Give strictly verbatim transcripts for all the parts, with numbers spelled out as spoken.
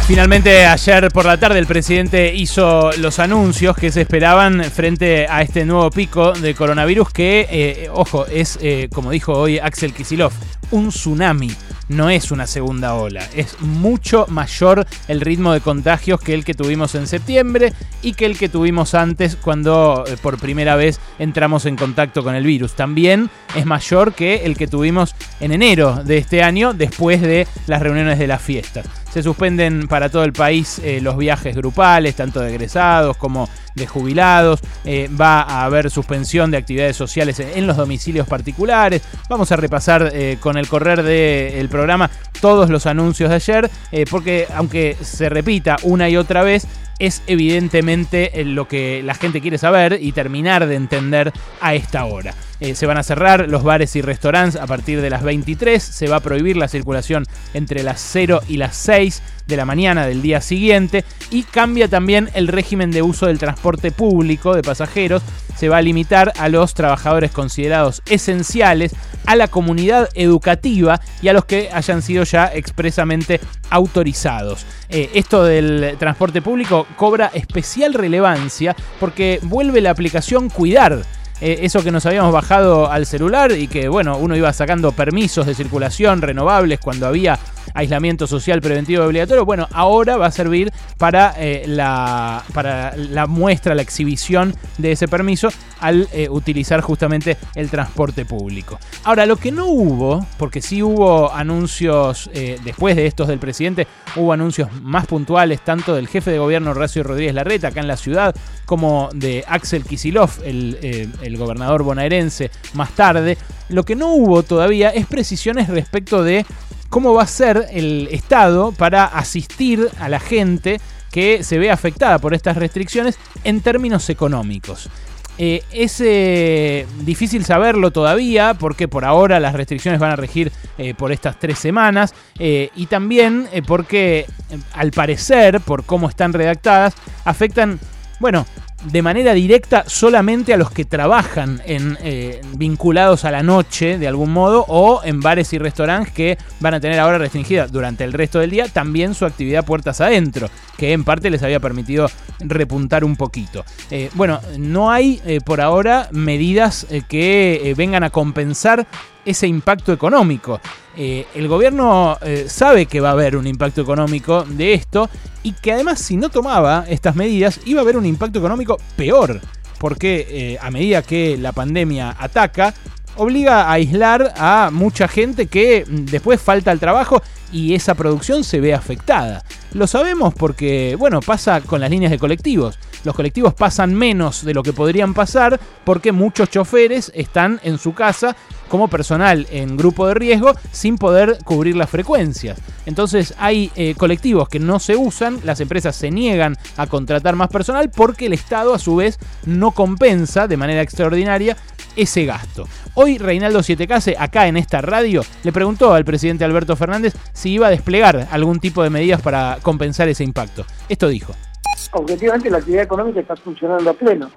Finalmente, ayer por la tarde el presidente hizo los anuncios que se esperaban frente a este nuevo pico de coronavirus que, eh, ojo, es, eh, como dijo hoy Axel Kicillof, un tsunami. No es una segunda ola, es mucho mayor el ritmo de contagios que el que tuvimos en septiembre y que el que tuvimos antes cuando eh, por primera vez entramos en contacto con el virus. También es mayor que el que tuvimos en enero de este año después de las reuniones de las fiestas. Se suspenden para todo el país eh, los viajes grupales, tanto de egresados como de jubilados. Eh, va a haber suspensión de actividades sociales en los domicilios particulares. Vamos a repasar eh, con el correr del programa todos los anuncios de ayer, eh, porque aunque se repita una y otra vez, es evidentemente lo que la gente quiere saber y terminar de entender a esta hora. Eh, se van a cerrar los bares y restaurantes a partir de las veintitrés. Se va a prohibir la circulación entre las cero y las seis de la mañana del día siguiente. Y cambia también el régimen de uso del transporte público de pasajeros. Se va a limitar a los trabajadores considerados esenciales, a la comunidad educativa y a los que hayan sido ya expresamente autorizados. Eh, esto del transporte público cobra especial relevancia porque vuelve la aplicación Cuidar. Eh, eso que nos habíamos bajado al celular y que, bueno, uno iba sacando permisos de circulación renovables cuando había aislamiento social preventivo obligatorio. Bueno, ahora va a servir para, eh, la, para la muestra, la exhibición de ese permiso al eh, utilizar justamente el transporte público. Ahora, lo que no hubo, porque sí hubo anuncios eh, después de estos del presidente, hubo anuncios más puntuales tanto del jefe de gobierno Horacio Rodríguez Larreta acá en la ciudad como de Axel Kicillof, el, eh, el gobernador bonaerense, más tarde. Lo que no hubo todavía es precisiones respecto de cómo va a ser el Estado para asistir a la gente que se ve afectada por estas restricciones en términos económicos. Eh, es eh, difícil saberlo todavía porque por ahora las restricciones van a regir eh, por estas tres semanas eh, y también eh, porque eh, al parecer, por cómo están redactadas, afectan, bueno, de manera directa solamente a los que trabajan en eh, vinculados a la noche de algún modo o en bares y restaurantes que van a tener ahora restringida durante el resto del día también su actividad puertas adentro, que en parte les había permitido repuntar un poquito. Eh, bueno, no hay eh, por ahora medidas eh, que eh, vengan a compensar ese impacto económico. Eh, el gobierno eh, sabe que va a haber un impacto económico de esto y que además si no tomaba estas medidas iba a haber un impacto económico peor, porque eh, a medida que la pandemia ataca, obliga a aislar a mucha gente que después falta al trabajo y esa producción se ve afectada. Lo sabemos porque, bueno, pasa con las líneas de colectivos. Los colectivos pasan menos de lo que podrían pasar porque muchos choferes están en su casa como personal en grupo de riesgo sin poder cubrir las frecuencias. Entonces hay eh, colectivos que no se usan, las empresas se niegan a contratar más personal porque el Estado a su vez no compensa de manera extraordinaria ese gasto. Hoy Reinaldo Sietecase, acá en esta radio, le preguntó al presidente Alberto Fernández si iba a desplegar algún tipo de medidas para compensar ese impacto. Esto dijo. Objetivamente la actividad económica está funcionando a pleno.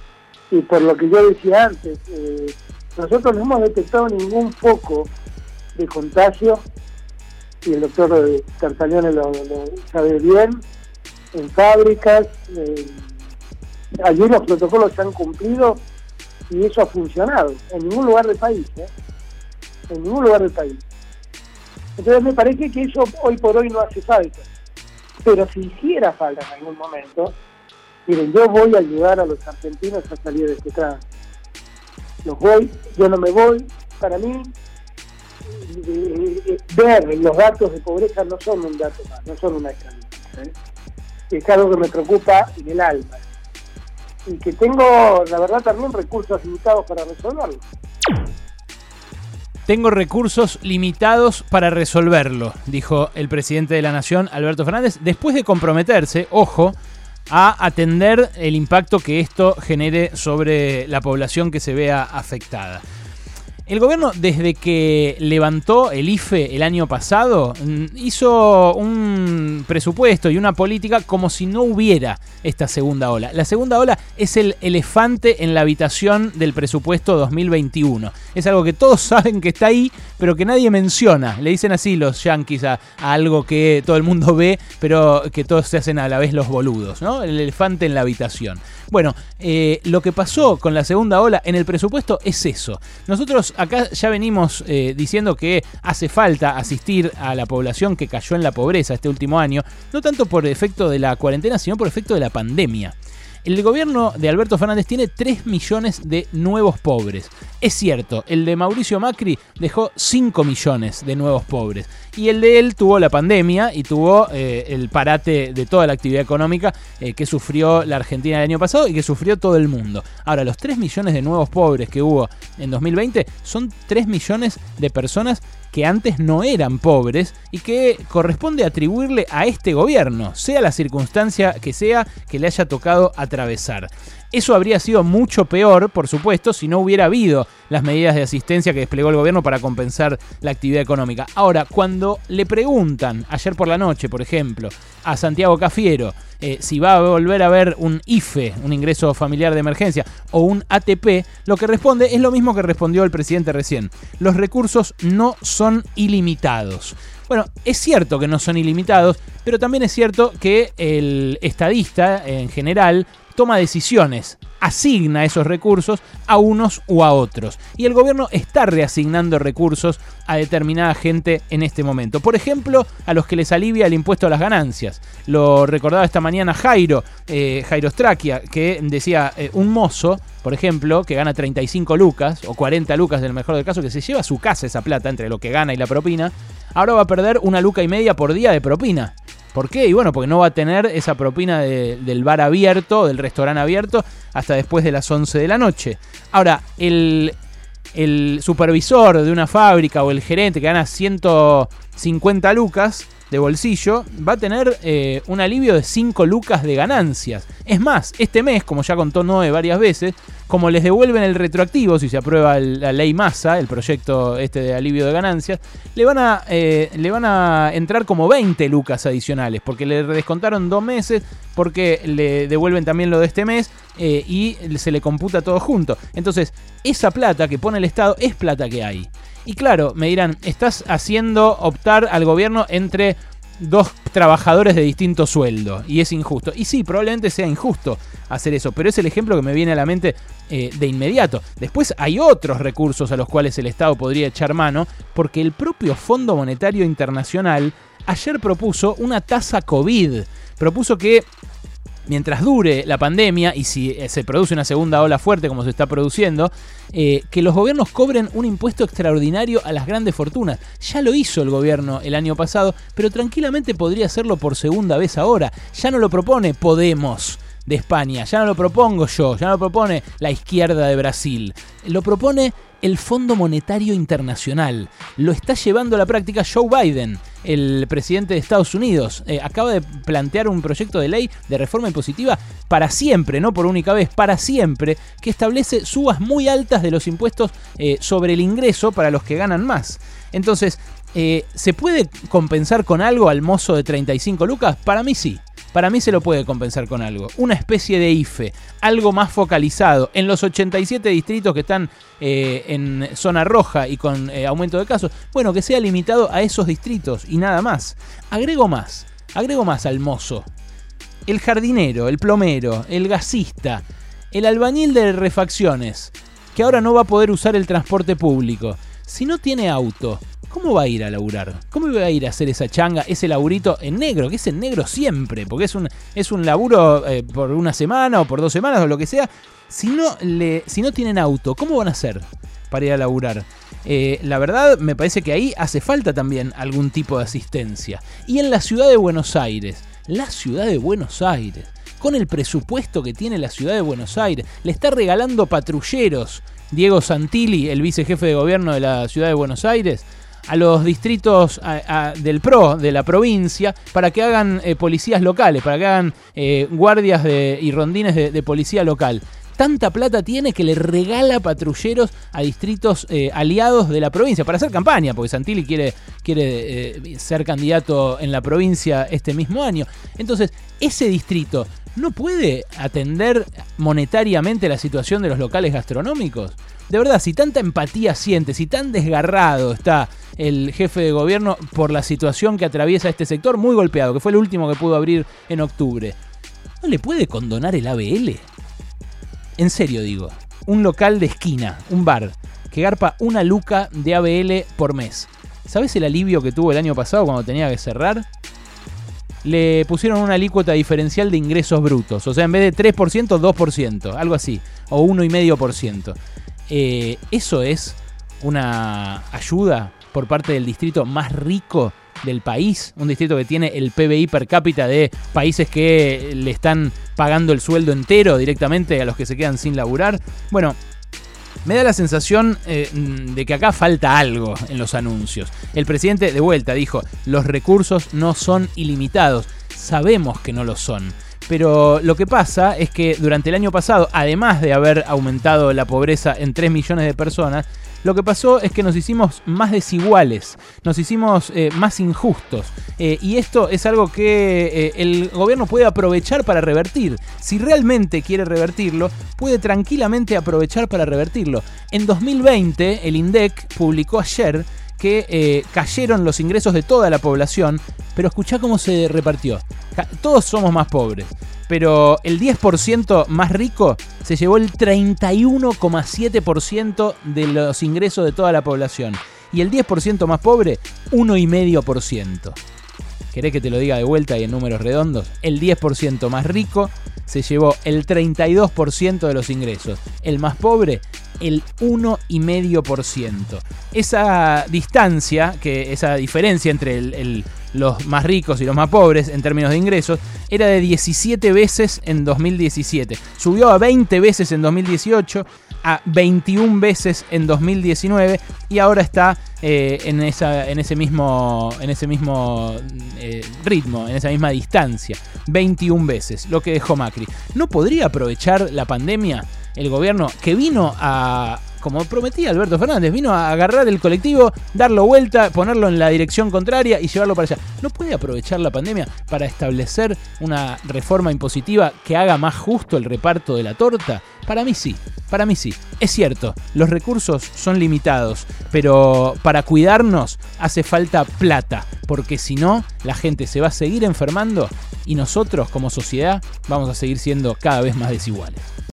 Y por lo que yo decía antes, eh, nosotros no hemos detectado ningún foco de contagio, y el doctor Tartaglione lo, lo sabe bien, en fábricas. Eh, allí los protocolos se han cumplido y eso ha funcionado en ningún lugar del país, ¿eh? En ningún lugar del país. Entonces me parece que eso hoy por hoy no hace falta. Pero si hiciera falta en algún momento, miren, yo voy a ayudar a los argentinos a salir de este trance. Los voy, yo no me voy. Para mí, eh, eh, ver los datos de pobreza no son un dato más, no son una estadística, ¿eh? Es algo que me preocupa en el alma. Y que tengo, la verdad, también recursos limitados para resolverlo. Tengo recursos limitados para resolverlo, dijo el presidente de la Nación, Alberto Fernández, después de comprometerse, ojo, a atender el impacto que esto genere sobre la población que se vea afectada. El gobierno, desde que levantó el I F E el año pasado, hizo un presupuesto y una política como si no hubiera esta segunda ola. La segunda ola es el elefante en la habitación del presupuesto dos mil veintiuno. Es algo que todos saben que está ahí, pero que nadie menciona. Le dicen así los yanquis a, a algo que todo el mundo ve, pero que todos se hacen a la vez los boludos, ¿no? El elefante en la habitación. Bueno, eh, lo que pasó con la segunda ola en el presupuesto es eso. Nosotros acá ya venimos eh, diciendo que hace falta asistir a la población que cayó en la pobreza este último año, no tanto por efecto de la cuarentena, sino por efecto de la pandemia. El gobierno de Alberto Fernández tiene tres millones de nuevos pobres. Es cierto, el de Mauricio Macri dejó cinco millones de nuevos pobres. Y el de él tuvo la pandemia y tuvo eh, el parate de toda la actividad económica eh, que sufrió la Argentina el año pasado y que sufrió todo el mundo. Ahora, los tres millones de nuevos pobres que hubo en dos mil veinte son tres millones de personas que antes no eran pobres y que corresponde atribuirle a este gobierno, sea la circunstancia que sea que le haya tocado atravesar. Eso habría sido mucho peor, por supuesto, si no hubiera habido las medidas de asistencia que desplegó el gobierno para compensar la actividad económica. Ahora, cuando le preguntan, ayer por la noche, por ejemplo, a Santiago Cafiero, eh, si va a volver a haber un I F E, un ingreso familiar de emergencia, o un A T P, lo que responde es lo mismo que respondió el presidente recién. Los recursos no son ilimitados. Bueno, es cierto que no son ilimitados, pero también es cierto que el estadista, en general, toma decisiones, asigna esos recursos a unos u a otros. Y el gobierno está reasignando recursos a determinada gente en este momento. Por ejemplo, a los que les alivia el impuesto a las ganancias. Lo recordaba esta mañana Jairo, eh, Jairo Straquia, que decía eh, un mozo, por ejemplo, que gana treinta y cinco lucas o cuarenta lucas en el mejor del caso, que se lleva a su casa esa plata entre lo que gana y la propina, ahora va a perder una luca y media por día de propina. ¿Por qué? Y bueno, porque no va a tener esa propina de, del bar abierto, del restaurante abierto, hasta después de las once de la noche. Ahora, el, el supervisor de una fábrica o el gerente que gana ciento cincuenta lucas de bolsillo va a tener eh, un alivio de cinco lucas de ganancias. Es más, este mes, como ya contó Noé varias veces, como les devuelven el retroactivo, si se aprueba el, la ley Massa, el proyecto este de alivio de ganancias, le van a eh, le van a entrar como veinte lucas adicionales, porque le descontaron dos meses, porque le devuelven también lo de este mes eh, y se le computa todo junto. Entonces, esa plata que pone el Estado es plata que hay. Y claro, me dirán, estás haciendo optar al gobierno entre dos trabajadores de distinto sueldo y es injusto. Y sí, probablemente sea injusto hacer eso, pero es el ejemplo que me viene a la mente eh, de inmediato. Después hay otros recursos a los cuales el Estado podría echar mano, porque el propio Fondo Monetario Internacional ayer propuso una tasa COVID. Propuso que mientras dure la pandemia y si se produce una segunda ola fuerte como se está produciendo, eh, que los gobiernos cobren un impuesto extraordinario a las grandes fortunas. Ya lo hizo el gobierno el año pasado, pero tranquilamente podría hacerlo por segunda vez ahora. Ya no lo propone Podemos de España, ya no lo propongo yo, ya no lo propone la izquierda de Brasil, lo propone el Fondo Monetario Internacional. Lo está llevando a la práctica Joe Biden, el presidente de Estados Unidos. Eh, acaba de plantear un proyecto de ley de reforma impositiva para siempre, no por única vez, para siempre, que establece subas muy altas de los impuestos eh, sobre el ingreso para los que ganan más. Entonces, eh, ¿se puede compensar con algo al mozo de treinta y cinco lucas? Para mí sí. Para mí se lo puede compensar con algo. Una especie de I F E, algo más focalizado. En los ochenta y siete distritos que están eh, en zona roja y con eh, aumento de casos, bueno, que sea limitado a esos distritos y nada más. Agrego más, agrego más al mozo. El jardinero, el plomero, el gasista, el albañil de refacciones, que ahora no va a poder usar el transporte público. Si no tiene auto, ¿cómo va a ir a laburar? ¿Cómo va a ir a hacer esa changa, ese laburito en negro? Que es en negro siempre, porque es un, es un laburo eh, por una semana o por dos semanas o lo que sea. Si no, le, si no tienen auto, ¿cómo van a hacer para ir a laburar? Eh, la verdad, me parece que ahí hace falta también algún tipo de asistencia. Y en la ciudad de Buenos Aires, la ciudad de Buenos Aires, con el presupuesto que tiene la ciudad de Buenos Aires, le está regalando patrulleros Diego Santilli, el vicejefe de gobierno de la ciudad de Buenos Aires, a los distritos a, a, del P R O, de la provincia, para que hagan eh, policías locales, para que hagan eh, guardias de, y rondines de, de policía local. Tanta plata tiene que le regala patrulleros a distritos eh, aliados de la provincia para hacer campaña, porque Santilli quiere, quiere eh, ser candidato en la provincia este mismo año. Entonces, ese distrito no puede atender monetariamente la situación de los locales gastronómicos. De verdad, si tanta empatía siente, si tan desgarrado está el jefe de gobierno por la situación que atraviesa este sector, muy golpeado, que fue el último que pudo abrir en octubre, ¿no le puede condonar el A B L? En serio digo, un local de esquina, un bar, que garpa una luca de A B L por mes. ¿Sabes el alivio que tuvo el año pasado cuando tenía que cerrar? Le pusieron una alícuota diferencial de ingresos brutos. O sea, en vez de tres por ciento, dos por ciento. Algo así. O uno coma cinco por ciento. Eh, ¿Eso es una ayuda por parte del distrito más rico del país? Un distrito que tiene el P B I per cápita de países que le están pagando el sueldo entero directamente a los que se quedan sin laburar. Bueno, me da la sensación eh, de que acá falta algo en los anuncios. El presidente de vuelta dijo, los recursos no son ilimitados. Sabemos que no lo son. Pero lo que pasa es que durante el año pasado, además de haber aumentado la pobreza en tres millones de personas, lo que pasó es que nos hicimos más desiguales, nos hicimos eh, más injustos. Eh, y esto es algo que eh, el gobierno puede aprovechar para revertir. Si realmente quiere revertirlo, puede tranquilamente aprovechar para revertirlo. En dos mil veinte, el INDEC publicó ayer que eh, cayeron los ingresos de toda la población, pero escuchá cómo se repartió. Todos somos más pobres, pero el diez por ciento más rico se llevó el treinta y uno coma siete por ciento de los ingresos de toda la población. Y el diez por ciento más pobre, uno coma cinco por ciento. ¿Querés que te lo diga de vuelta y en números redondos? El diez por ciento más rico se llevó el treinta y dos por ciento de los ingresos. El más pobre, el uno coma cinco por ciento. Esa distancia, que esa diferencia entre el, el, los más ricos y los más pobres en términos de ingresos, era de diecisiete veces en dos mil diecisiete. Subió a veinte veces en dos mil dieciocho, a veintiuna veces en dos mil diecinueve y ahora está eh, en, esa, en ese mismo, en ese mismo eh, ritmo, en esa misma distancia. veintiuna veces, lo que dejó Macri. ¿No podría aprovechar la pandemia el gobierno que vino a, como prometía Alberto Fernández, vino a agarrar el colectivo, darlo vuelta, ponerlo en la dirección contraria y llevarlo para allá? ¿No puede aprovechar la pandemia para establecer una reforma impositiva que haga más justo el reparto de la torta? Para mí sí, para mí sí. Es cierto, los recursos son limitados, pero para cuidarnos hace falta plata, porque si no, la gente se va a seguir enfermando y nosotros como sociedad vamos a seguir siendo cada vez más desiguales.